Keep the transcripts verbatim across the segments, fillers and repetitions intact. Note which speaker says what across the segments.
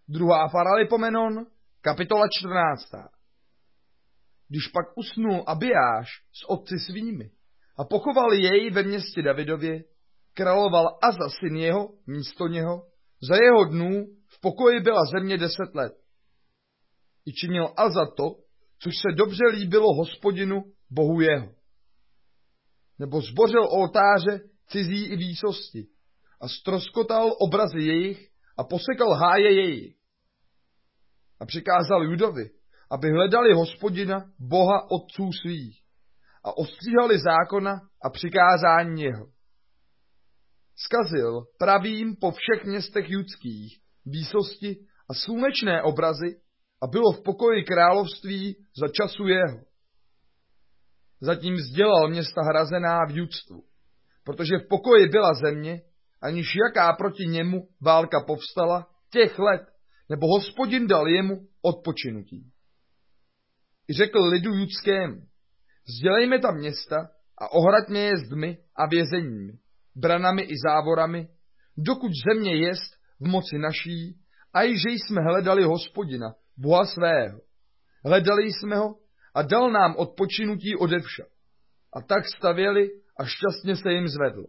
Speaker 1: Druhá Paralipomenon, kapitola čtrnáctá. Když pak usnul Abijáš s otci svými a pochovali jej ve městě Davidově, královal Aza syn jeho místo něho, za jeho dnů v pokoji byla země deset let. I činil Aza to, což se dobře líbilo Hospodinu, Bohu jeho. Nebo zbořil oltáře cizí i výsosti a stroskotal obrazy jejich a posekal háje jejich. A přikázal Judovi, aby hledali Hospodina, Boha otců svých, a ostříhali zákona a přikázání jeho. Zkazil pravým po všech městech judských výsosti a slunečné obrazy a bylo v pokoji království za času jeho. Zatím vzdělal města hrazená v judstvu, protože v pokoji byla země, aniž jaká proti němu válka povstala těch let, nebo Hospodin dal jemu odpočinutí. I řekl lidu judskému, vzdělejme tam města a ohraďme je zdmi a vězeními, branami i závorami, dokud země jest v moci naší, a i že jsme hledali Hospodina, Boha svého. Hledali jsme ho a dal nám odpočinutí odevšad. A tak stavěli a šťastně se jim zvedlo.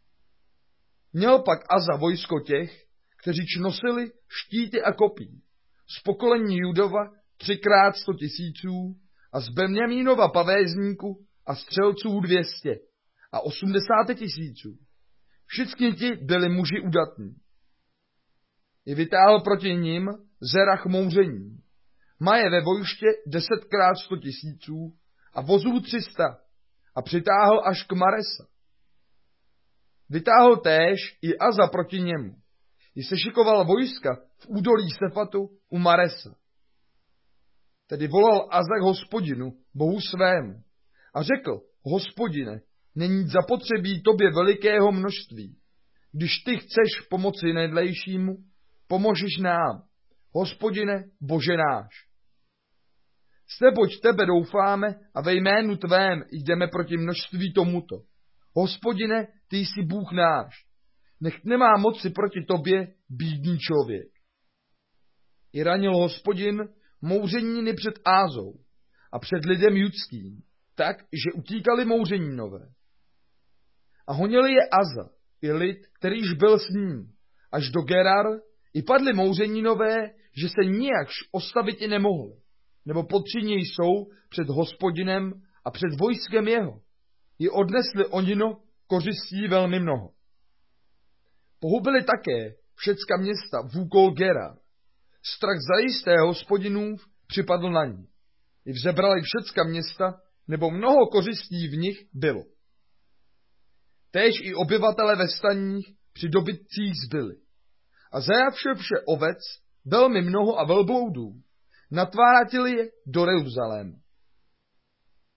Speaker 1: Měl pak Aza vojsko těch, kteří nosili štíty a kopí, z pokolení Judova třikrát sto tisíců a z Benjamínova pavézníku a střelců dvěstě a osmdesáti tisíců. Všichni ti byli muži udatní. I vytáhl proti nim Zerach mouření. Maje ve vojště desetkrát sto tisíců a vozů tři sta a přitáhl až k Maresa. Vytáhl též i Aza proti němu. I sešikoval vojska v údolí Sefatu u Maresa. Tedy volal Aza k Hospodinu, Bohu svému, a řekl, Hospodine, není zapotřebí tobě velikého množství. Když ty chceš pomoci nedlejšímu, pomožeš nám, Hospodine, Bože náš. Seboť tebe doufáme a ve jménu tvém jdeme proti množství tomuto. Hospodine, ty jsi Bůh náš. Nech nemá moci proti tobě bídný člověk. I ranil Hospodin mouřeniny před Ázou a před lidem judským, tak, že utíkali mouřenínové. A honili je Aza, i lid, kterýž byl s ním, až do Gerar, i padli mouřenínové, že se nijakž ostavit i nemohli, nebo potřině jsou před Hospodinem a před vojskem jeho. I odnesli onino kořistí velmi mnoho. Pohubili také všecka města v úkol Gerar. Strach zajisté Hospodinův připadl na ní. I vzebrali všecka města, nebo mnoho kořistí v nich bylo. Též i obyvatele ve staních při dobytcích zbyli. A zajavše vše ovec, velmi mnoho a velbloudů, natvárátili je do Jeruzaléma.